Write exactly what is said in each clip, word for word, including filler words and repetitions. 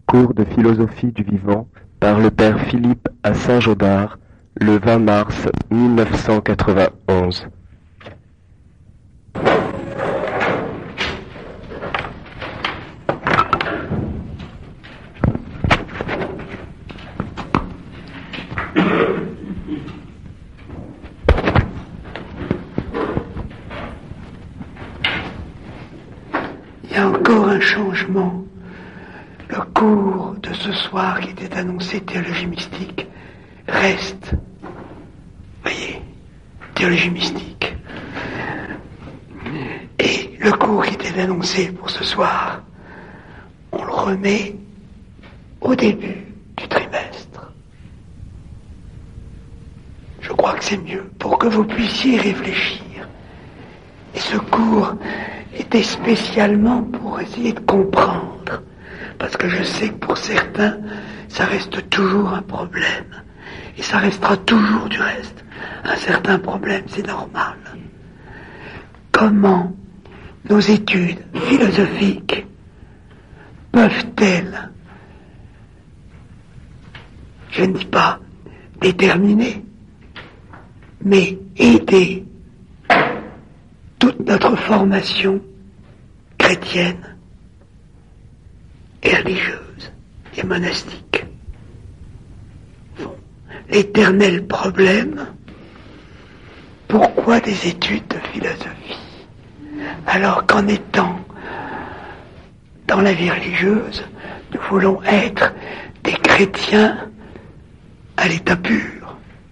Cours de philosophie du vivant par le père Philippe à Saint-Gaudard, le vingt mars mille neuf cent quatre-vingt-onze. Il y a encore un changement. Le cours de ce soir qui était annoncé théologie mystique reste, voyez, théologie mystique. Et le cours qui était annoncé pour ce soir, on le remet au début du trimestre. Je crois que c'est mieux pour que vous puissiez réfléchir. Et ce cours était spécialement pour essayer de comprendre. Parce que je sais que pour certains, ça reste toujours un problème. Et ça restera toujours du reste un certain problème, c'est normal. Comment nos études philosophiques peuvent-elles, je ne dis pas déterminer, mais aider toute notre formation chrétienne et religieuse et monastique. Bon, l'éternel problème, pourquoi des études de philosophie alors qu'en étant dans la vie religieuse, nous voulons être des chrétiens à l'état pur,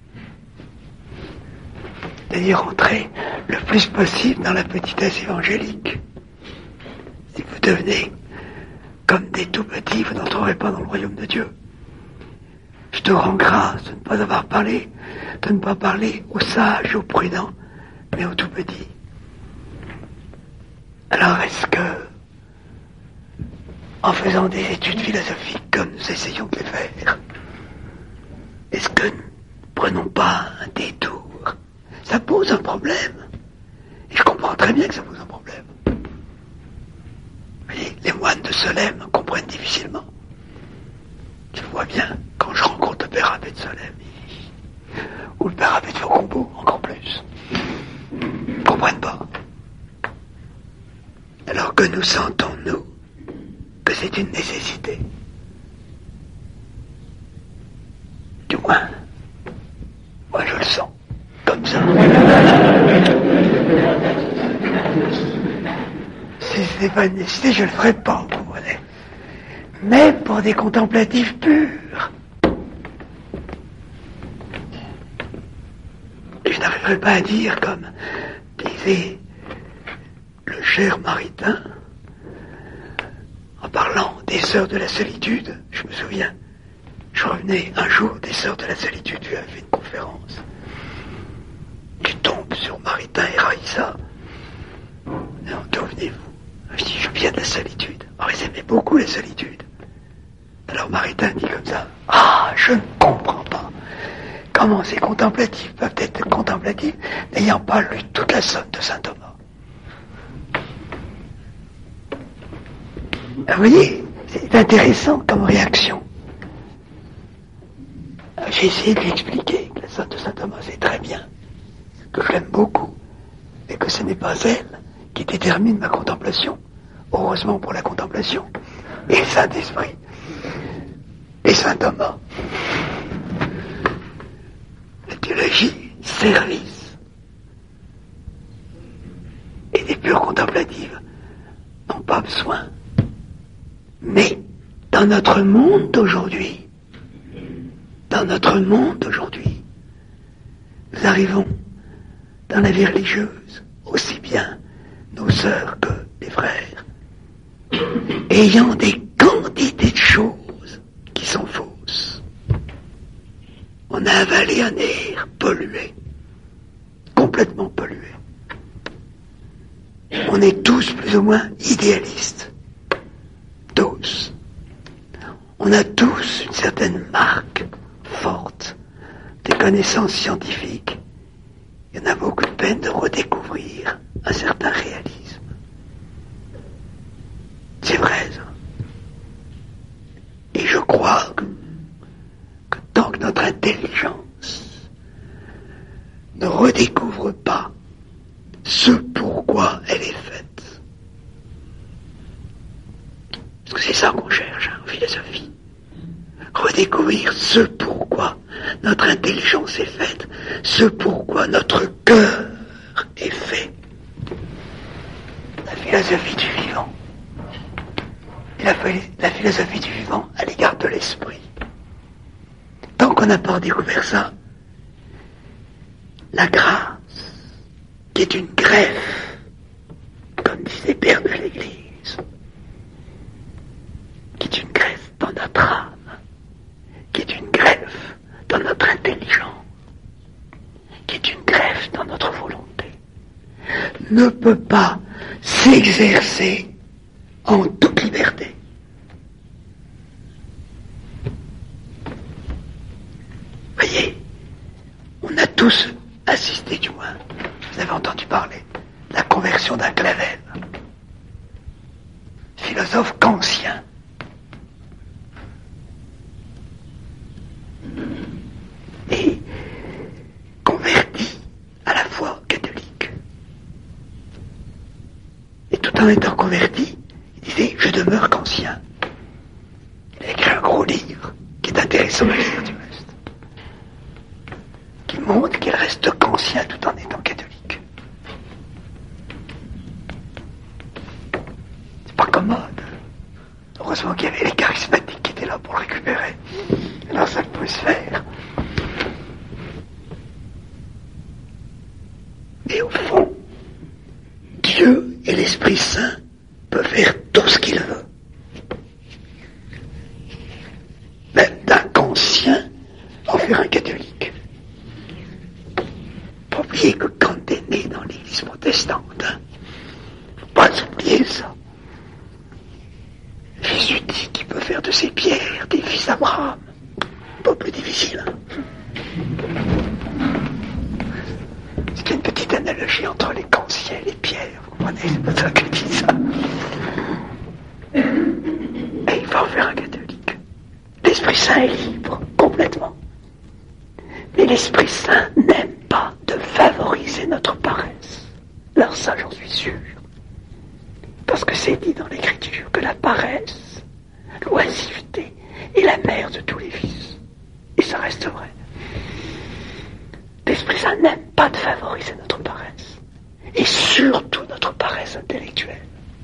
c'est-à-dire entrer le plus possible dans la petitesse évangélique. Si vous devenez comme des tout petits, vous n'entrerez pas dans le royaume de Dieu. Je te rends grâce de ne pas avoir parlé, de ne pas parler aux sages, aux prudents, mais aux tout petits. Alors est-ce que, en faisant des études philosophiques comme nous essayons de les faire, est-ce que nous ne prenons pas un détour? Ça pose un problème. Et je comprends très bien que ça pose un problème. Vous voyez, les moines de Solesmes comprennent difficilement. Je vois bien, quand je rencontre le père abbé de Solesmes, ou le père abbé de Faucombault, encore plus. Ils ne comprennent pas. Alors que nous sentons, nous, que c'est une nécessité. Du moins, moi je le sens, comme ça. Si ce n'est pas une nécessité, je ne le ferai pas, vous comprenez. Même pour des contemplatifs purs. Je n'arriverai pas à dire, comme disait le cher Maritain, en parlant des sœurs de la solitude, je me souviens, je revenais un jour des sœurs de la solitude, je lui avais fait une conférence. Je tombe sur Maritain et Raïssa. D'où venez-vous? Je dis, je viens de la solitude. Alors ils aimaient beaucoup la solitude. Alors Maritain dit comme ça, ah, je ne comprends pas comment ces contemplatifs peuvent être contemplatifs n'ayant pas lu toute la somme de saint Thomas. Vous voyez, c'est intéressant comme réaction. J'ai essayé de lui expliquer que la somme de saint Thomas c'est très bien, que je l'aime beaucoup, et que ce n'est pas elle qui détermine ma contemplation. Heureusement pour la contemplation. Et le Saint-Esprit. Et saint Thomas. La théologie, service. Et des pures contemplatives n'ont pas besoin. Mais dans notre monde d'aujourd'hui, dans notre monde d'aujourd'hui, nous arrivons dans la vie religieuse, aussi bien nos sœurs que les frères, ayant des quantités de choses qui sont fausses. On a avalé un air pollué, complètement pollué. On est tous plus ou moins idéalistes. Tous. On a tous une certaine marque forte des connaissances scientifiques. Il y en a beaucoup de peine de redécouvrir un certain réalisme. C'est vrai, ça. croire que, que tant que notre intelligence ne redécouvre pas ce pourquoi elle est faite, parce que c'est ça qu'on cherche hein, en philosophie, redécouvrir ce pourquoi notre intelligence est faite, ce pourquoi notre cœur est fait. La philosophie du vivant, la, la philosophie du vivant à l'égard de l'esprit. Tant qu'on n'a pas découvert ça, la grâce, qui est une greffe, comme disent les pères de l'Église, qui est une greffe dans notre âme, qui est une greffe dans notre intelligence, qui est une greffe dans notre volonté, ne peut pas s'exercer en toute liberté. Voyez, on a tous assisté, du moins, vous avez entendu parler, de la conversion d'un Clavel, philosophe kantien. Et converti à la foi catholique. Et tout en étant converti, il disait « Je demeure kantien ». Il a écrit un gros livre qui est intéressant à lire du reste, qui montre qu'il reste kantien tout en étant catholique. C'est pas commode. Heureusement qu'il y avait les charismatiques qui étaient là pour le récupérer. Alors ça peut se faire. Et au fond, Dieu et l'Esprit Saint peuvent faire tout ce qu'il veut. Même d'un conscient en faire un catholique. Faut pas oublier que quand t'es né dans l'Église protestante, hein, faut pas oublier ça. Jésus dit qu'il peut faire de ces pierres des fils d'Abraham. Pas plus difficile. Hein. C'est une petite analogie entre les conscients et les pierres. Vous comprenez? C'est pas ça que je dis ça. Et il va en faire un catholique. L'Esprit Saint est libre, complètement. Mais l'Esprit Saint n'aime pas de favoriser notre paresse. Alors ça, j'en suis sûr. Parce que c'est dit dans l'Écriture que la paresse, l'oisiveté, est la mère de tous les vices. Et ça reste vrai. L'Esprit Saint n'aime pas de favoriser notre paresse. Et surtout notre paresse intellectuelle.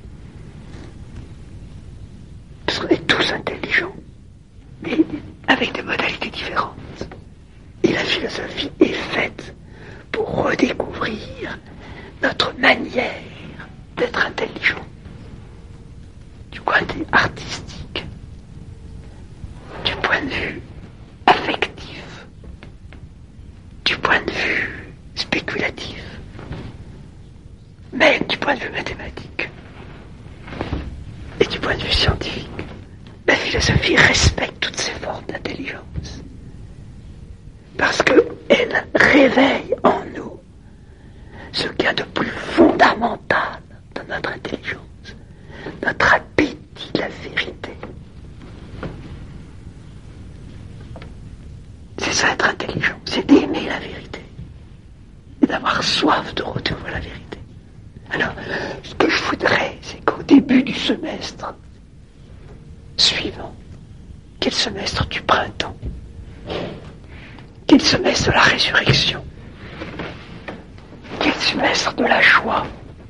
Parce qu'on est tous intelligents, mais avec des modalités différentes. Et la philosophie est faite pour redécouvrir notre manière d'être intelligent. Du point de vue artistique, du point de vue affectif, du point de vue spéculatif, même du point de vue mathématique et du point de vue scientifique. La philosophie respecte toutes ces formes d'intelligence parce qu'elle réveille en nous ce qu'il y a de plus fondamental dans notre intelligence, notre appétit de la vérité. C'est ça être intelligent, c'est d'aimer la vérité et d'avoir soif de retrouver la vérité. Alors, ce que je voudrais, c'est qu'au début du semestre suivant, quel semestre du printemps, quel semestre de la résurrection, quel semestre de la joie,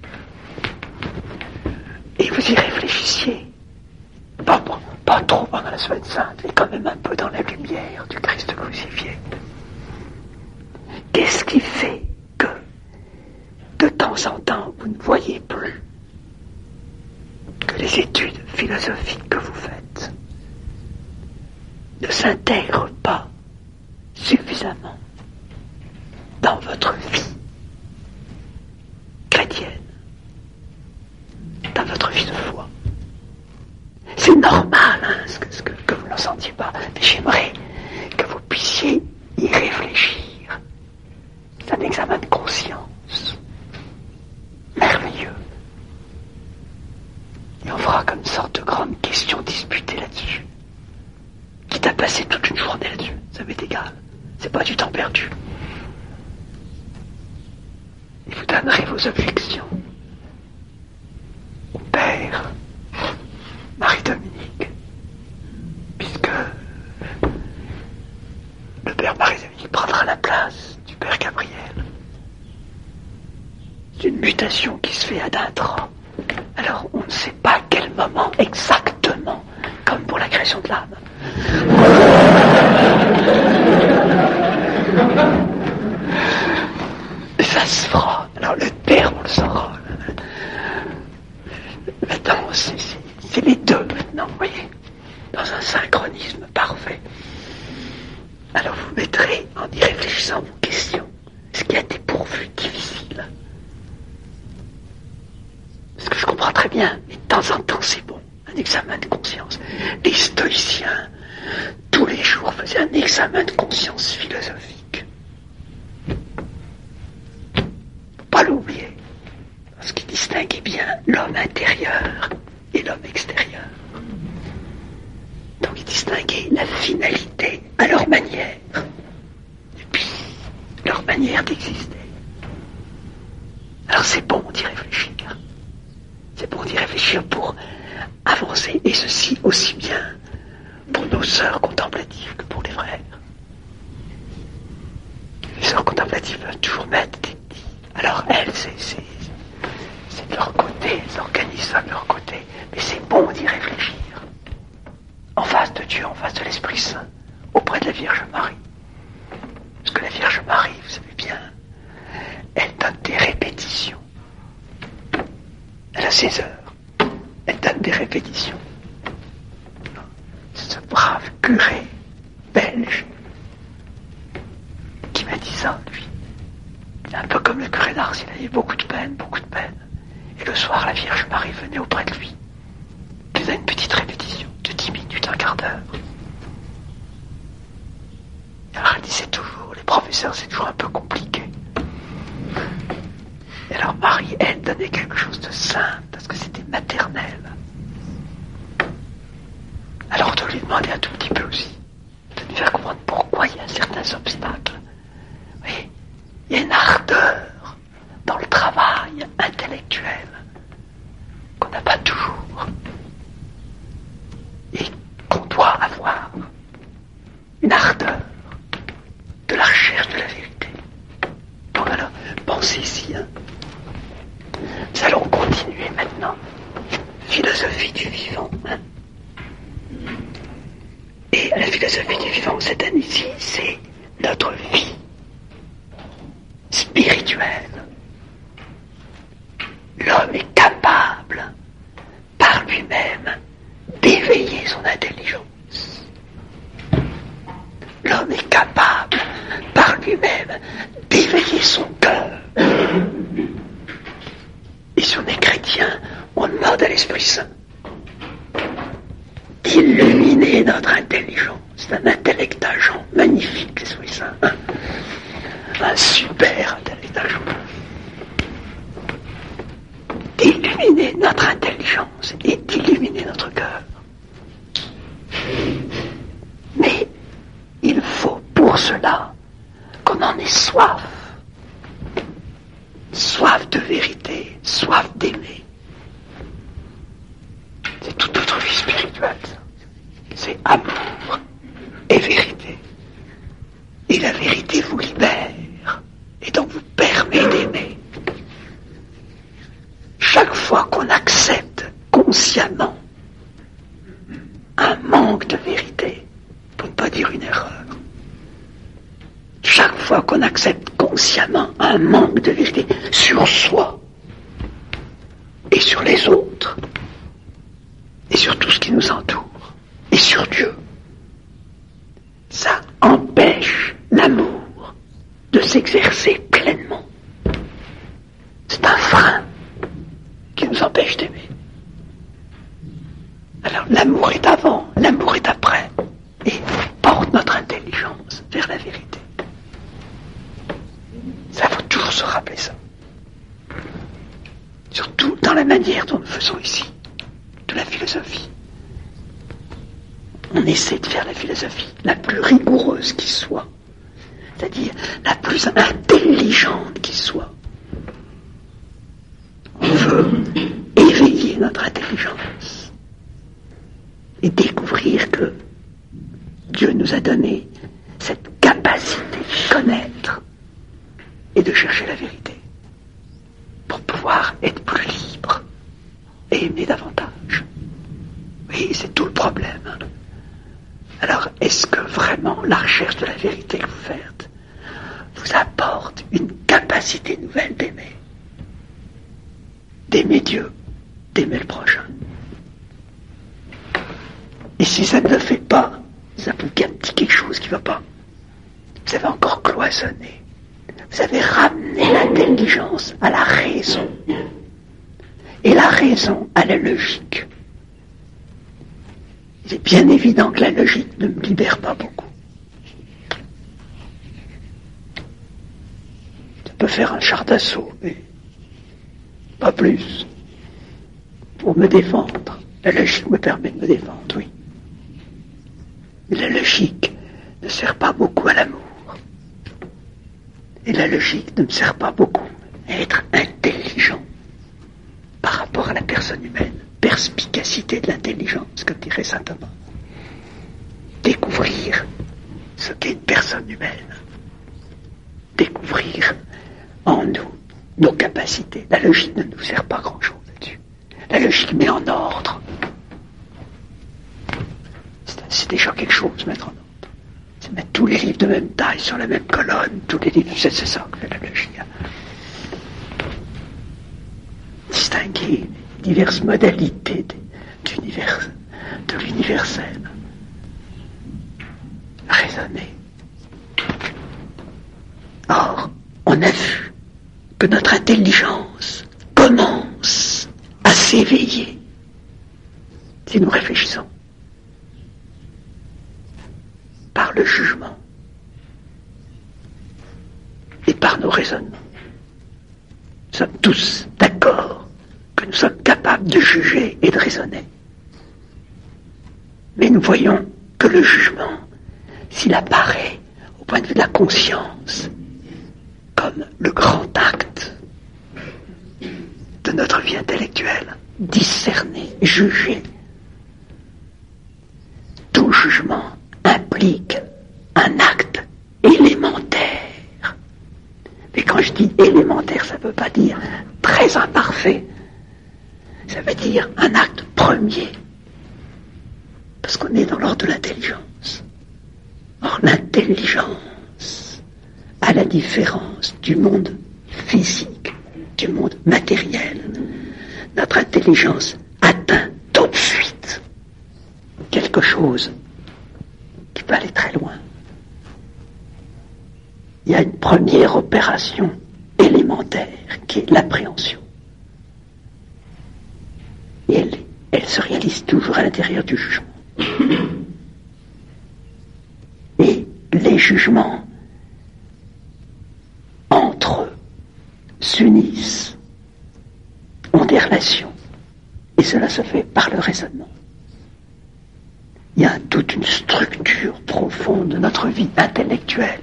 et vous y réfléchissiez, pas, pas, pas trop pendant la semaine sainte, mais quand même un peu dans la lumière du Christ crucifié. Qu'est-ce qui fait que, de temps en temps, vous ne voyez plus que les études philosophiques que vous faites ne s'intègrent pas suffisamment dans votre vie chrétienne, dans votre vie de foi? C'est normal, hein, ce que, ce que, que vous ne sentiez pas, mais j'aimerais que vous puissiez y réfléchir. C'est un examen de conscience merveilleux. Et on fera comme une sorte de grande question disputée là-dessus. passer toute une journée là-dessus, ça m'est égal. C'est pas du temps perdu. Et vous donnerez vos objections au Père Marie-Dominique, puisque le Père Marie-Dominique prendra la place du Père Gabriel. C'est une mutation qui se fait à d'un trait. Alors on ne sait pas à quel moment exactement, comme pour la création de l'âme. Et ça se fera. Alors le terme, on le saura. Maintenant, c'est, c'est, c'est les deux maintenant, vous voyez, dans un synchronisme parfait. Alors vous mettrez, en y réfléchissant, vos questions, ce qui a été pourvu difficile. Parce que je comprends très bien, mais de temps en temps c'est bon, un examen de conscience. Les stoïciens, tous les jours, faisaient un examen de conscience philosophique. Faut pas l'oublier, parce qu'ils distinguaient bien l'homme intérieur et l'homme extérieur. Donc ils distinguaient la finalité à leur manière, et puis leur manière d'exister. Alors c'est bon d'y réfléchir. C'est bon d'y réfléchir pour avancer, et ceci aussi bien pour nos sœurs contemplatives que pour les frères. Les sœurs contemplatives veulent toujours mettre des petits. Alors elles, c'est, c'est, c'est de leur côté, elles organisent ça de leur côté, mais c'est bon d'y réfléchir. En face de Dieu, en face de l'Esprit Saint, auprès de la Vierge Marie. Parce que la Vierge Marie, vous savez bien, elle donne des répétitions. Elle a ses heures. Elle donne des répétitions. C'est ce brave curé belge qui m'a dit ça, lui. Il est un peu comme le curé d'Ars, il a eu beaucoup de peine, beaucoup de peine. Et le soir, la Vierge Marie venait auprès de lui. Il faisait une petite répétition de dix minutes, un quart d'heure. Alors elle disait toujours, les professeurs, c'est toujours un peu compliqué. Et alors Marie, elle, donnait quelque chose de simple, parce que c'était maternel. Alors de lui demander un tout petit peu aussi, de lui faire comprendre pourquoi il y a certains obstacles. Oui, il y a une ardeur dans le travail intellectuel qu'on n'a pas toujours et qu'on doit avoir. Une ardeur de la recherche de la vérité. Donc alors, pensez-y, hein. Nous allons continuer maintenant. Philosophie du vivant. Hein. Et la philosophie du vivant, cette année-ci, c'est notre vie spirituelle. L'homme est capable, par lui-même, d'éveiller son intelligence. L'homme est capable, par lui-même, d'éveiller son cœur. Et si on est chrétien, on demande à l'Esprit Saint d'illuminer notre intelligence. C'est un intellect agent magnifique, l'Esprit Saint. Hein? Un super intellect agent. D'illuminer notre intelligence et d'illuminer notre cœur. Mais il faut pour cela qu'on en ait soif. Soif de vérité, soif d'aimer. C'est toute notre vie spirituelle. C'est amour et vérité. Et la vérité vous libère et donc vous permet d'aimer. Chaque fois qu'on accepte consciemment un manque de vérité, pour ne pas dire une erreur, chaque fois qu'on accepte consciemment un manque de vérité sur soi et sur les autres et sur tout ce qui nous entoure et sur Dieu, ça empêche l'amour de s'exercer pleinement. C'est un frein qui nous empêche d'aimer. Alors l'amour est avant, l'amour est après et porte notre intelligence vers la vérité. Ça faut toujours se rappeler ça. Surtout dans la manière dont nous faisons ici de la philosophie. on essaie de faire la philosophie la plus rigoureuse qui soit, c'est-à-dire la plus intelligente qui soit. On veut éveiller notre intelligence et découvrir que Dieu nous a donné cette capacité de connaître et de chercher la vérité pour pouvoir être plus libre et aimer davantage. Oui, c'est tout le problème. Alors, est-ce que vraiment la recherche de la vérité que vous faites vous apporte une capacité nouvelle d'aimer? D'aimer Dieu, d'aimer le prochain. Et si ça ne le fait pas, ça prouve qu'il y a un petit quelque chose qui ne va pas. Vous avez encore cloisonné. Vous avez ramené l'intelligence à la raison. Et la raison à la logique. Il est bien évident que la logique ne me libère pas beaucoup. Je peux faire un char d'assaut, mais pas plus. Pour me défendre. La logique me permet de me défendre, oui. Mais la logique ne sert pas beaucoup à l'amour. Et la logique ne me sert pas beaucoup à être intelligent par rapport à la personne humaine. Perspicacité de l'intelligence, comme dirait saint Thomas. Découvrir ce qu'est une personne humaine. Découvrir en nous nos capacités. La logique ne nous sert pas grand-chose là-dessus. La logique met en ordre. C'est, c'est déjà quelque chose, mettre en ordre. C'est mettre tous les livres de même taille sur la même colonne, tous les livres, c'est, c'est ça que fait la logique. Distinguer diverses modalités d'univers, de l'universel. Raisonner. Or, on a vu que notre intelligence commence à s'éveiller si nous réfléchissons par le jugement et par nos raisonnements. Nous sommes tous d'accord que nous sommes capables de juger et de raisonner. Mais nous voyons que le jugement, s'il apparaît au point de vue de la conscience comme le grand acte de notre vie intellectuelle, discerner, juger, tout jugement implique un acte élémentaire. Mais quand je dis élémentaire, ça ne veut pas dire très imparfait. Ça veut dire un acte premier. Parce qu'on est dans l'ordre de l'intelligence. Or, l'intelligence, à la différence du monde physique, du monde matériel, notre intelligence atteint tout de suite quelque chose qui peut aller très loin. Il y a une première opération élémentaire qui est l'appréhension. Et elle, elle se réalise toujours à l'intérieur du jugement. Et les jugements entre eux s'unissent, ont des relations, et cela se fait par le raisonnement. Il y a toute une structure profonde de notre vie intellectuelle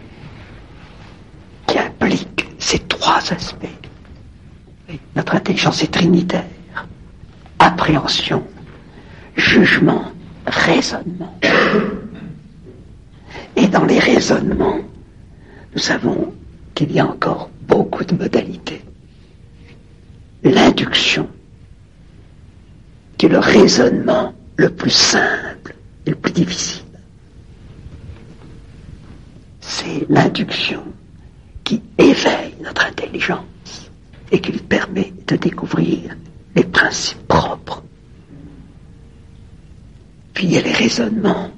qui implique ces trois aspects. Notre intelligence est trinitaire. Appréhension, jugement, raisonnement. Et dans les raisonnements, nous savons qu'il y a encore beaucoup de modalités. L'induction, qui est le raisonnement le plus simple et le plus difficile. C'est l'induction qui éveille notre intelligence et qui lui permet de découvrir les principes propres. Puis il y a les raisonnements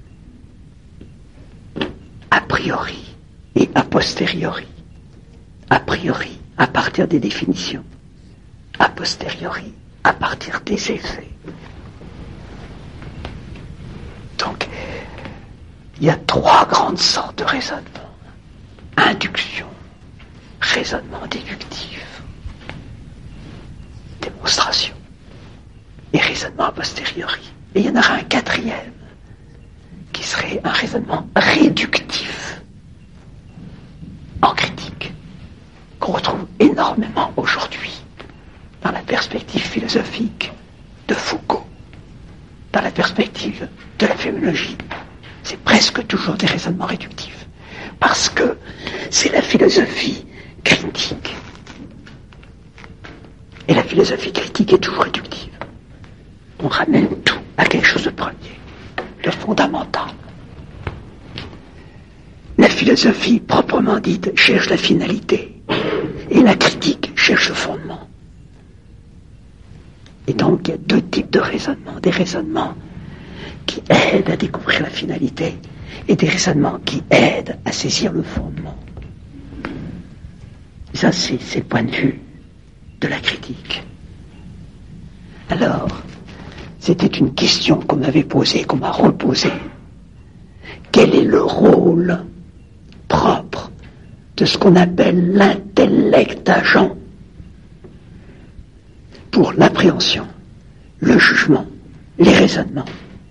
a priori et a posteriori. A priori, à partir des définitions. A posteriori, à partir des effets. Donc, il y a trois grandes sortes de raisonnement. Induction, raisonnement déductif, démonstration et raisonnement a posteriori. Et il y en aura un quatrième, un raisonnement réductif en critique, qu'on retrouve énormément aujourd'hui dans la perspective philosophique de Foucault, dans la perspective de la phénoménologie. C'est presque toujours des raisonnements réductifs, parce que c'est la philosophie critique. Et la philosophie critique est toujours réductive. On ramène tout à quelque chose de premier, de fondamental. La philosophie proprement dite cherche la finalité, et la critique cherche le fondement. Et donc il y a deux types de raisonnements, des raisonnements qui aident à découvrir la finalité, et des raisonnements qui aident à saisir le fondement. Et ça, c'est, c'est le point de vue de la critique. Alors, c'était une question qu'on m'avait posée, qu'on m'a reposée. Quel est le rôle propre de ce qu'on appelle l'intellect agent pour l'appréhension, le jugement, les raisonnements?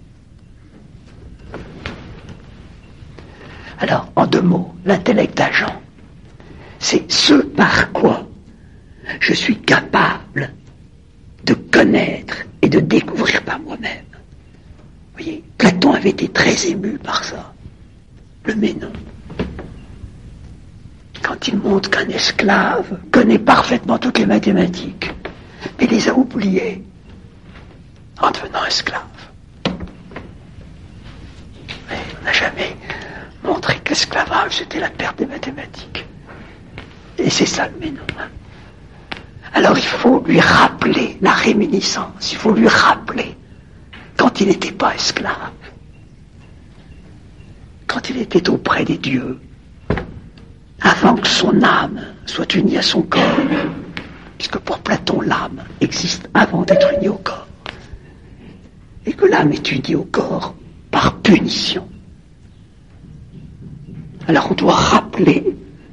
Alors, en deux mots, l'intellect agent, c'est ce par quoi je suis capable de connaître et de découvrir par moi-même. Vous voyez, Platon avait été très ému par ça. Le Ménon. Quand il montre qu'un esclave connaît parfaitement toutes les mathématiques, mais les a oubliées en devenant esclave. Mais on n'a jamais montré que l'esclavage, c'était la perte des mathématiques. Et c'est ça le Ménon. Hein. Alors il faut lui rappeler la réminiscence, il faut lui rappeler quand il n'était pas esclave, quand il était auprès des dieux, avant que son âme soit unie à son corps, puisque pour Platon l'âme existe avant d'être unie au corps, et que l'âme est unie au corps par punition. Alors on doit rappeler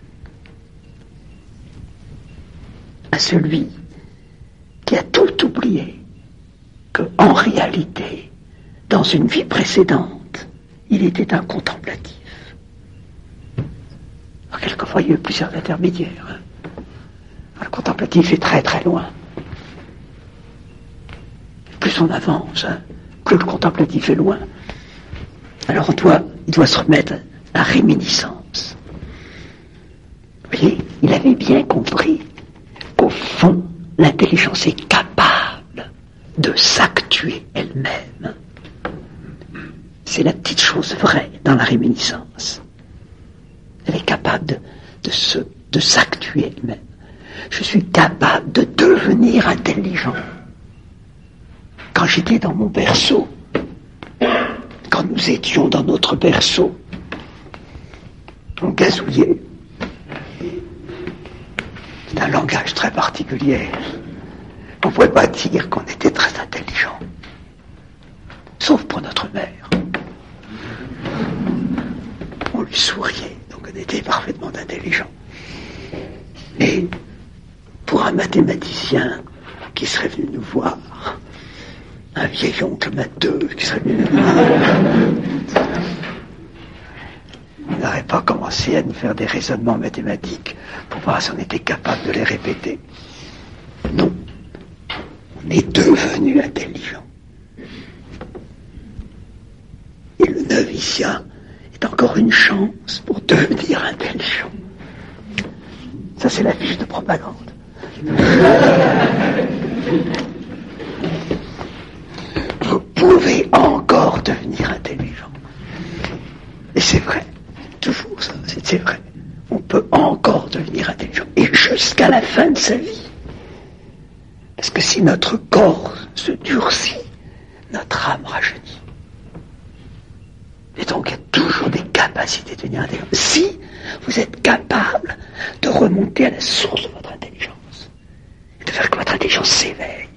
à celui qui a tout oublié qu'en réalité, dans une vie précédente, il était un contemplatif. Alors, quelquefois, il y a eu plusieurs intermédiaires. Hein. Le contemplatif est très très loin. Plus on avance, hein, plus le contemplatif est loin. Alors on doit, il doit se remettre à la réminiscence. Vous voyez, il avait bien compris qu'au fond, l'intelligence est capable de s'actuer elle-même. C'est la petite chose vraie dans la réminiscence. Elle est capable de, de, se, de s'actuer elle-même. Je suis capable de devenir intelligent. Quand j'étais dans mon berceau, quand nous étions dans notre berceau, on gazouillait. C'est un langage très particulier. On ne pouvait pas dire qu'on était très intelligent. Sauf pour notre mère. On lui souriait, donc on était parfaitement intelligent. Et pour un mathématicien qui serait venu nous voir, un vieil oncle matheux qui serait venu nous voir, il n'aurait pas commencé à nous faire des raisonnements mathématiques pour voir si on était capable de les répéter. Non. On est devenu intelligent. Et le noviciat est encore une chance pour devenir intelligent. Ça, c'est la fiche de propagande. Vous pouvez encore devenir intelligent. Et c'est vrai. Toujours ça, c'est, c'est vrai. On peut encore devenir intelligent. Et jusqu'à la fin de sa vie. Parce que si notre corps se durcit, notre âme rajeunit. Et donc il y a toujours des capacités de devenir intelligent. Si vous êtes capable de remonter à la source de votre intelligence, et de faire que votre intelligence s'éveille.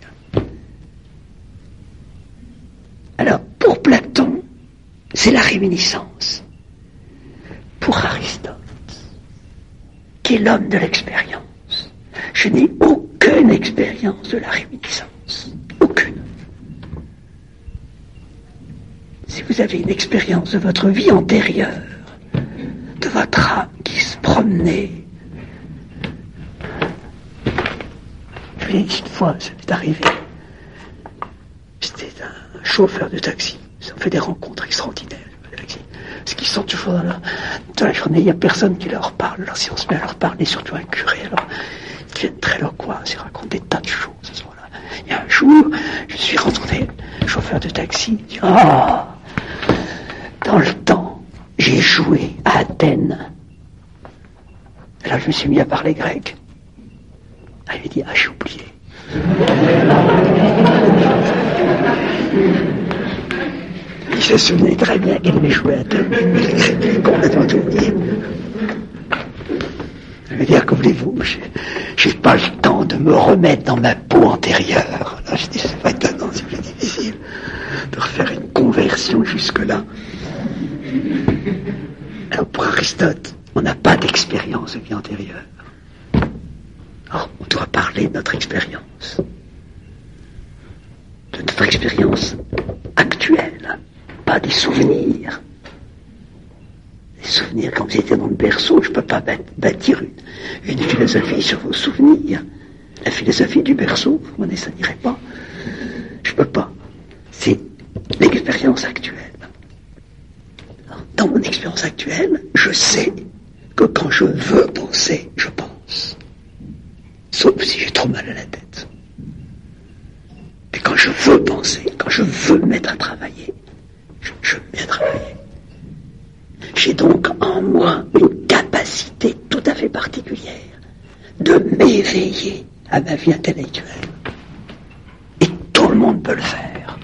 Alors, pour Platon, c'est la réminiscence. Pour Aristote, qui est l'homme de l'expérience, je n'ai aucune expérience de la réminiscence. Aucune. C'est si vous avez une expérience de votre vie antérieure, de votre âme qui se promenait. Je vous l'ai dit une fois, ça m'est arrivé. C'était un chauffeur de taxi. Ça fait des rencontres extraordinaires. Parce qu'ils sont toujours dans la, dans la journée, il n'y a personne qui leur parle. Alors si on se met à leur parler, surtout un curé, alors ils deviennent très loquaces, ils racontent des tas de choses à ce moment-là. Il y a un jour, je suis rencontré chauffeur de taxi, il dit « Ah, dans le temps, j'ai joué à Athènes. » Alors je me suis mis à parler grec. Ah, il m'a dit « Ah, j'ai oublié. » Il se souvenait très bien qu'il avait joué à Athènes, mais il avait complètement oublié. Je veux dire, que voulez-vous, j'ai, j'ai pas le temps de me remettre dans ma peau antérieure. Alors je dis, c'est pas étonnant, c'est plus difficile de refaire une conversion jusque-là. Alors pour Aristote, on n'a pas d'expérience de vie antérieure. Alors on doit parler de notre expérience. De notre expérience actuelle, pas des souvenirs. Les souvenirs, quand vous étiez dans le berceau, je ne peux pas bâtir une, une philosophie sur vos souvenirs. La philosophie du berceau, vous ne ça n'irait pas. Je ne peux pas. C'est l'expérience actuelle. Alors, dans mon expérience actuelle, je sais que quand je veux penser, je pense. Sauf si j'ai trop mal à la tête. Mais quand je veux penser, quand je veux me mettre à travailler, je, je me mets à travailler. J'ai donc en moi une capacité tout à fait particulière de m'éveiller à ma vie intellectuelle. Et tout le monde peut le faire.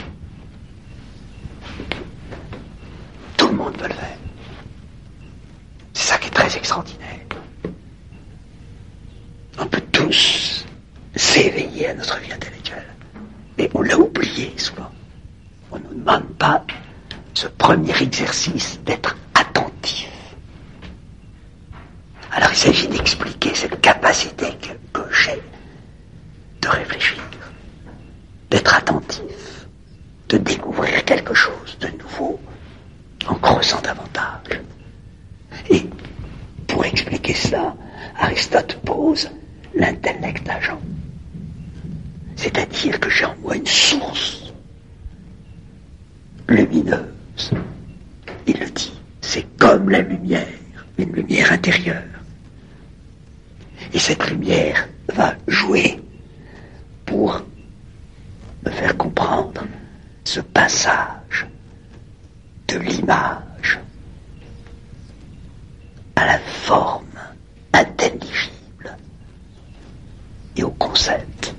Tout le monde peut le faire. C'est ça qui est très extraordinaire. On peut tous s'éveiller à notre vie intellectuelle. Mais on l'a oublié souvent. On ne nous demande pas ce premier exercice d'être attentif. Alors il s'agit d'expliquer cette capacité que, que j'ai de réfléchir, d'être attentif, de découvrir quelque chose de nouveau en creusant davantage. Et pour expliquer cela, Aristote pose l'intellect agent. C'est-à-dire que j'ai en moi une source lumineuse. Il le dit, c'est comme la lumière, une lumière intérieure. Et cette lumière va jouer pour me faire comprendre ce passage de l'image à la forme intelligible et au concept.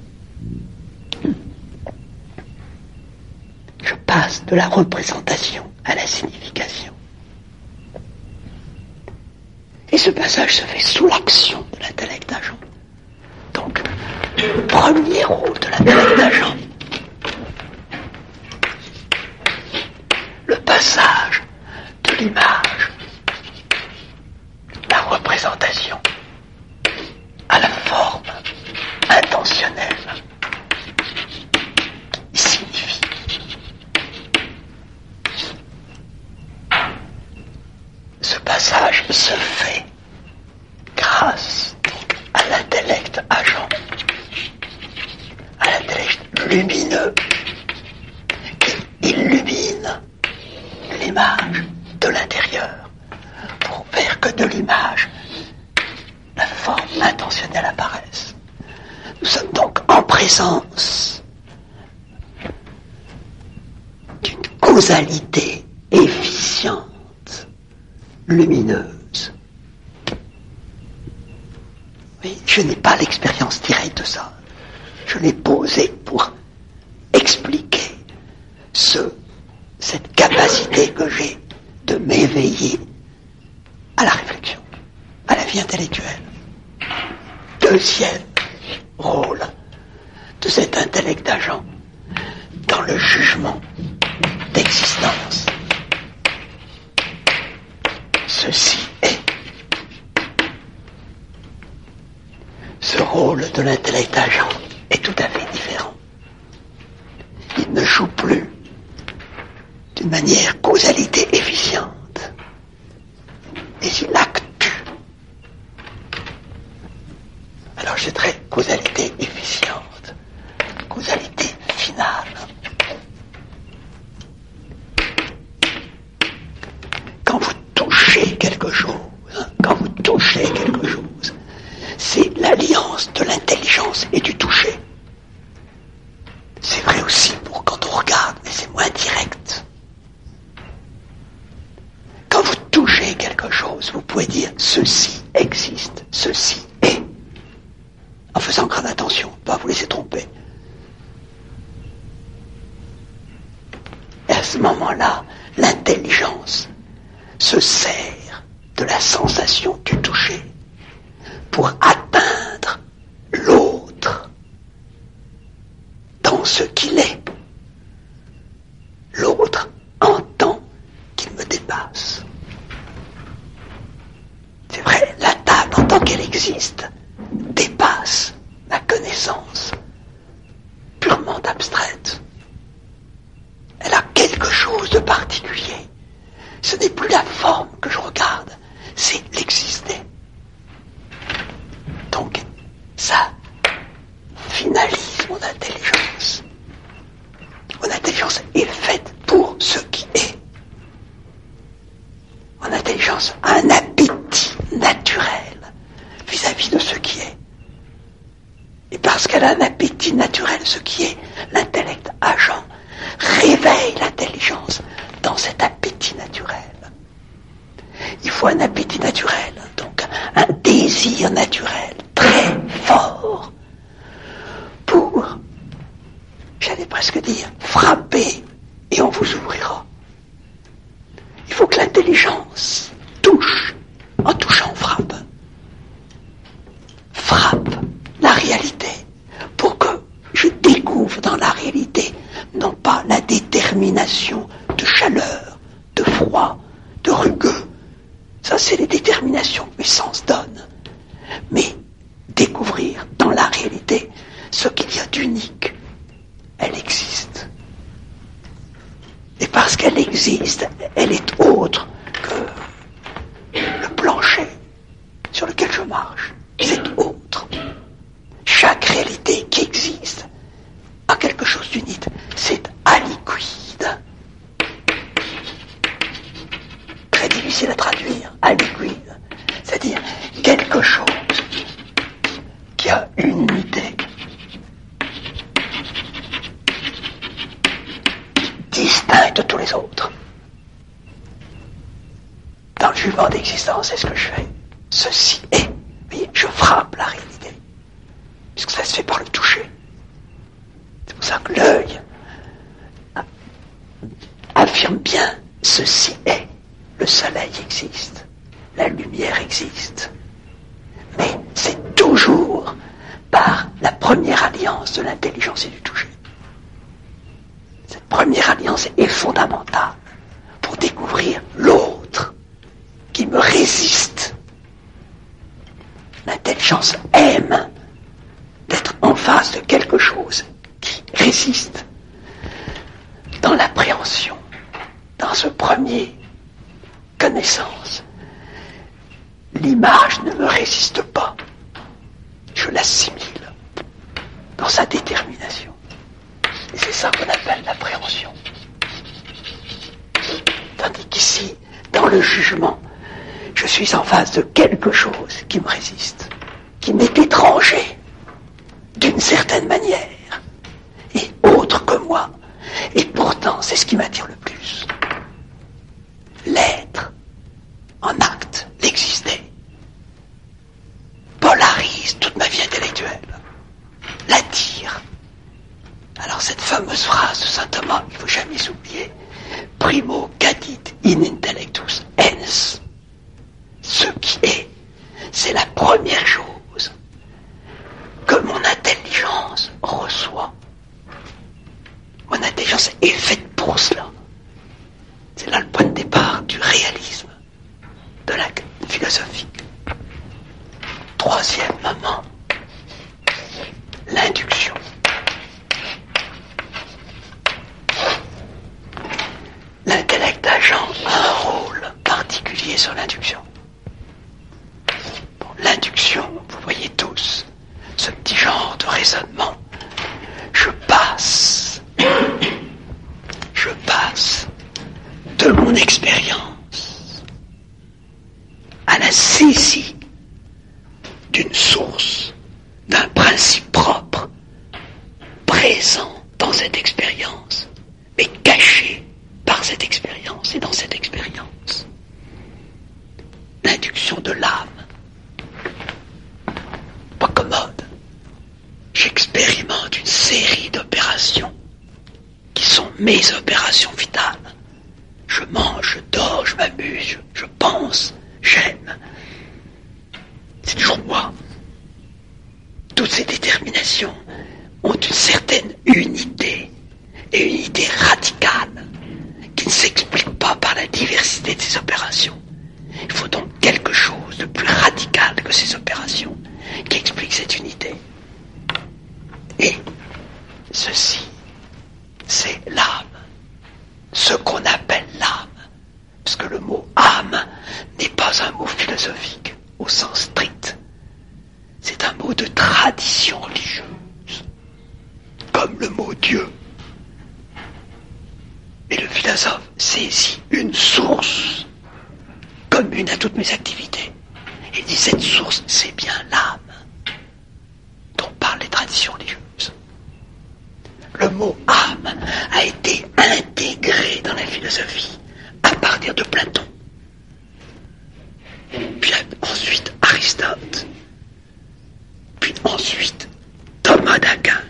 Je passe de la représentation à la signification. Et ce passage se fait sous l'action de l'intellect agent. Donc, le premier rôle de l'intellect agent, le passage de l'image, la représentation, à la forme intentionnelle, signifie. Ce passage se fait grâce donc, à l'intellect agent, à l'intellect lumineux qui illumine l'image de l'intérieur pour faire que de l'image la forme intentionnelle apparaisse. Nous sommes donc en présence d'une causalité efficiente, lumineuse. Oui, je n'ai pas l'expérience directe de ça. Je l'ai posé pour expliquer ce, cette capacité que j'ai de m'éveiller à la réflexion, à la vie intellectuelle. Deuxième rôle de cet intellect agent dans le jugement d'existence. Ceci est ce rôle de l'intellect agent est tout à fait différent. Il ne joue plus d'une manière causalité efficiente. Et si l'acte tue, alors je dirais causalité efficiente, causalité finale. Quand vous touchez quelque chose, hein, quand vous touchez quelque chose, c'est l'alliance de l'intelligence et du toucher. C'est vrai aussi pour quand on regarde, mais c'est moins direct. Quand vous touchez quelque chose, vous pouvez dire « ceci existe, ceci est », en faisant grande attention, pas vous laisser tromper. Et à ce moment-là, l'intelligence se sert de la sensation du toucher pour atteindre l'autre dans ce qu'il est. L'autre entend qu'il me dépasse. C'est vrai, la table en tant qu'elle existe dépasse ma connaissance purement abstraite. Elle a quelque chose de particulier. Ce n'est plus la forme que je regarde, c'est l'exister. Donc, ça finalise mon intelligence. Mon intelligence est faite pour ce qui est. Mon intelligence a un appétit naturel vis-à-vis de ce qui est. Et parce qu'elle a un appétit naturel, ce qui est, l'intellect agent réveille l'intelligence dans cet appétit naturel. Il faut un appétit naturel, donc un désir naturel très fort pour, j'allais presque dire, frapper et on vous ouvrira. Il faut que l'intelligence touche, en touchant frappe. Frappe la réalité pour que je découvre dans la réalité non pas la détermination de chaleur, de froid, de rugueux. Ça, c'est les déterminations que mes sens donnent. Mais découvrir dans la réalité ce qu'il y a d'unique. Elle existe. Et parce qu'elle existe, elle est autre que le plancher sur lequel je marche. C'est autre. Chaque réalité qui existe a quelque chose d'unique. C'est aliquide. Très difficile à traduire. Aliquide. C'est-à-dire quelque chose qui a une unité. Distinct de tous les autres. Dans le jugement d'existence, c'est ce que je fais. Ceci est. Vous voyez, je frappe la réalité. Puisque ça se fait par le toucher. C'est pour ça que l'œil affirme bien ceci est. Le soleil existe. La lumière existe. Mais c'est toujours par la première alliance de l'intelligence et du toucher. Cette première alliance est fondamentale pour découvrir l'autre qui me résiste. L'intelligence aime d'être en face de quelque chose qui résiste. Dans l'appréhension, dans ce premier connaissance, l'image ne me résiste pas. Je l'assimile dans sa détermination. Et c'est ça qu'on appelle l'appréhension. Tandis qu'ici, dans le jugement, je suis en face de quelque chose qui me résiste, qui m'est étranger, d'une certaine manière, et autre que moi. Et pourtant, c'est ce qui m'attire le plus. L'être, en acte, l'exister, polarise toute ma vie intellectuelle, l'attire. Alors cette fameuse phrase de saint Thomas, il ne faut jamais oublier, primo cadit in intellectus ens. Ce qui est, c'est la première chose que mon intelligence reçoit. Mon intelligence est faite pour cela. C'est là le point de départ du réalisme, de la philosophie. Troisième moment, l'induction. sur l'induction. Bon, l'induction, vous voyez tous, ce petit genre de raisonnement, je passe, je passe de mon expérience à la saisie d'une source, d'un principe propre, présent dans cette expérience, mais caché par cette expérience et dans cette expérience. L'induction de l'âme. Pas commode. J'expérimente une série d'opérations qui sont mes opérations vitales. Je mange, je dors, je m'amuse, je, je pense, j'aime. C'est toujours moi. Toutes ces déterminations ont une certaine unité, et une unité radicale, qui ne s'explique pas par la diversité de ces opérations. Il faut donc quelque chose de plus radical que ces opérations, qui explique cette unité. Et ceci, c'est l'âme, ce qu'on appelle l'âme, parce que le mot âme n'est pas un mot philosophique au sens strict. C'est un mot de tradition religieuse, comme le mot Dieu. Et le philosophe saisit une source commune à toutes mes activités. Il dit, cette source, c'est bien l'âme dont parlent les traditions religieuses. Le mot âme a été intégré dans la philosophie à partir de Platon. Puis ensuite Aristote. Puis ensuite Thomas d'Aquin.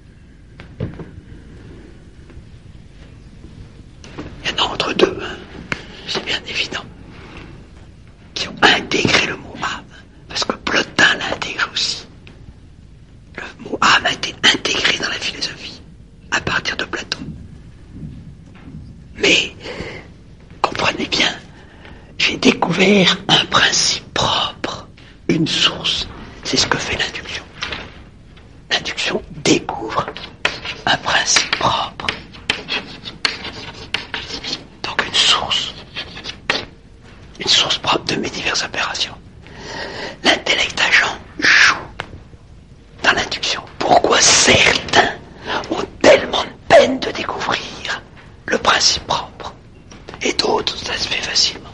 Il y en a entre deux, hein, c'est bien évident, qui ont intégré le mot âme, parce que Plotin l'intègre aussi. Le mot âme a été intégré dans la philosophie à partir de Platon. Mais, comprenez bien, j'ai découvert un principe propre, une source. C'est ce que fait l'induction. L'induction découvre un principe propre. Donc une source. Une source propre de mes diverses opérations. L'intellect agent joue dans l'induction. Pourquoi certains ont tellement de peine de découvrir le principe propre et d'autres, ça se fait facilement.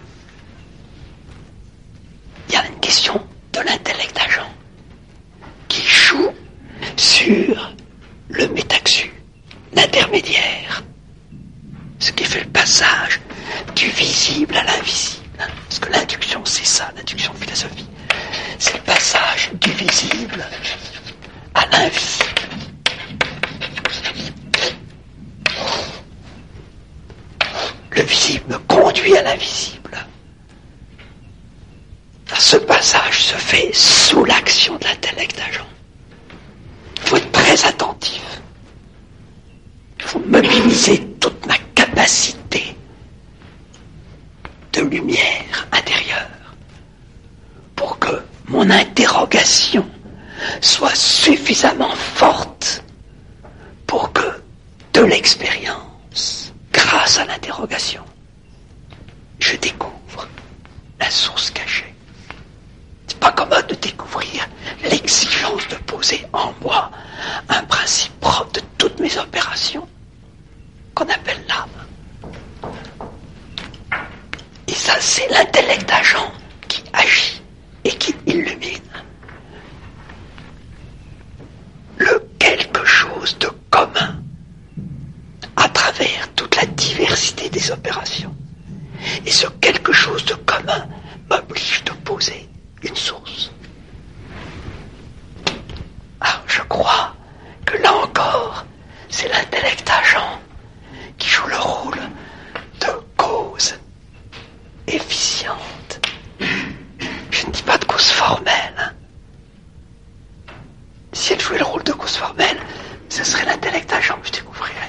Il y a une question de l'intellect agent qui joue sur le métaxu, l'intermédiaire, ce qui fait le passage du visible à l'invisible. Parce que l'induction, c'est ça, l'induction philosophique. C'est le passage du visible à l'invisible. Le visible me conduit à l'invisible. Ce passage se fait sous l'action de l'intellect agent. Il faut être très attentif. Il faut mobiliser toute ma capacité de lumière intérieure pour que mon interrogation soit suffisamment forte pour que de l'expérience, grâce à l'interrogation, je découvre la source cachée. C'est pas commode de découvrir l'exigence de poser en moi un principe propre de toutes mes opérations qu'on appelle l'âme. Et ça, c'est l'intellect agent qui agit et qui illumine. Le quelque chose de commun à travers toute la diversité des opérations. Et ce quelque chose de commun m'oblige de poser une source. Alors je crois que là encore, c'est l'intellect agent qui joue le rôle de cause efficiente. Je ne dis pas de cause formelle. Si elle jouait le rôle de cause formelle, ce serait l'intellect agent que je découvrirais.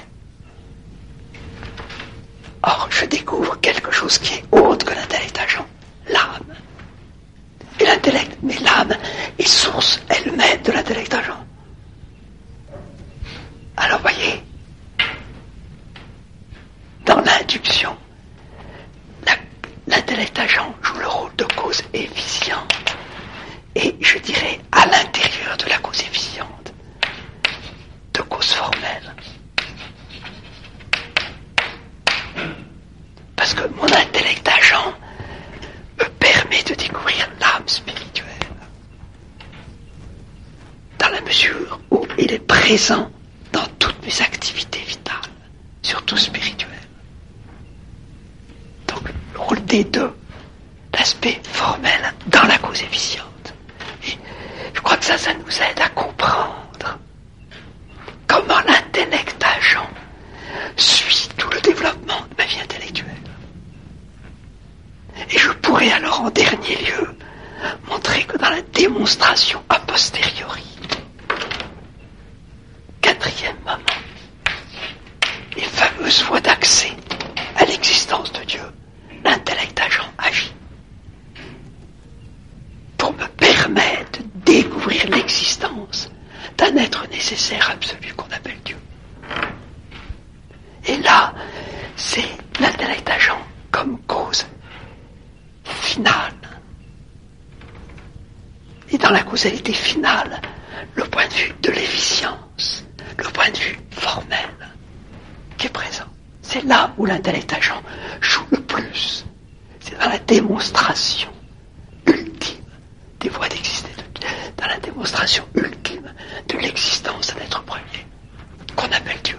Or, je découvre quelque chose qui est autre que l'intellect agent, l'âme. Et l'intellect, mais l'âme est source elle-même de l'intellect agent. Alors, voyez, dans l'induction, la, l'intellect l'intellect agent joue le rôle de cause efficiente. Et je dirais à l'intérieur de la cause efficiente, de cause formelle. Parce que mon intellect agent me permet de découvrir l'âme spirituelle. Dans la mesure où il est présent dans toutes mes activités vitales, surtout spirituelles. Donc, le rôle des deux, l'aspect formel dans la cause efficiente. Et je crois que ça, ça nous aide à comprendre comment l'intellect agent suit tout le développement de ma vie intellectuelle. Et je pourrais alors, en dernier lieu, montrer que dans la démonstration a posteriori, quatrième moment, les fameuses voies d'accès à l'existence de Dieu, l'intellect agent agit pour me permettre de découvrir l'existence d'un être nécessaire absolu qu'on appelle Dieu. Et là, c'est l'intellect agent comme cause finale. Et dans la causalité finale, le point de vue de l'efficience, le point de vue formel qui est présent. C'est là où l'intellect agent joue le plus. C'est dans la démonstration ultime des voies d'exister, dans la démonstration ultime de l'existence d'un être premier, qu'on appelle Dieu.